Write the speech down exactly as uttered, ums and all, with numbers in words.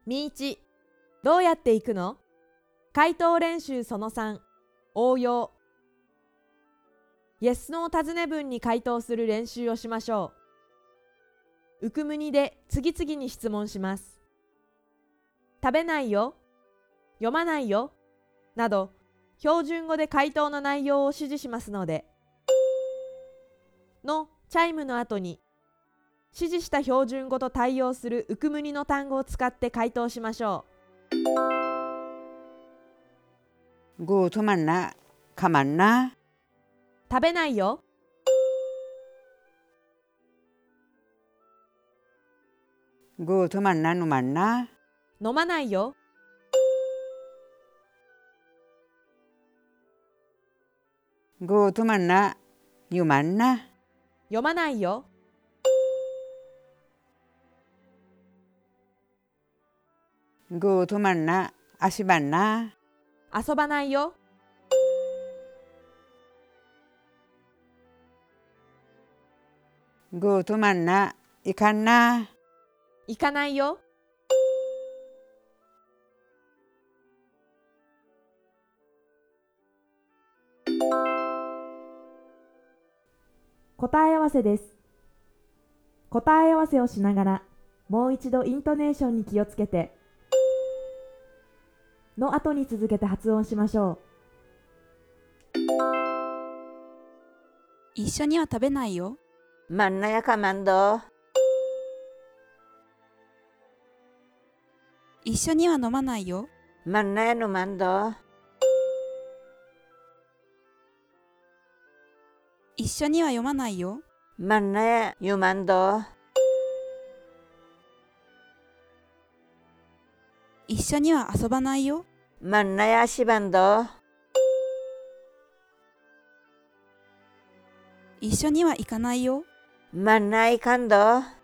みいち、どうやって行くの？回答練習そのさん、応用。イエスノー尋ね文に回答する練習をしましょう。うくむにで次々に質問します。食べないよ、読まないよ、など標準語で回答の内容を指示しますので、のチャイムの後に指示した標準語と対応するうくむにの単語を使って回答しましょう。구トマンナ、かまんな。 食べないよ。 구トマンナ、ぬまんな。 飲まないよ。 구トマンナ、ゆまんな。 読まないよ。 구トマンナ、あしばんな。 遊ばないよ。 구トマンナ、いかんな。 行かないよ。答え合わせです。答え合わせをしながら、もう一度イントネーションに気をつけて、の後に続けて発音しましょう。 一緒には食べないよ。 만나야 가만둬. 一緒には飲まないよ。 만나야 노만둬. 一緒には読まないよ。 만나야 유만둬. 一緒には遊ばないよ。 만나야 시반둬. 一緒には行かないよ。 만나야 간둬.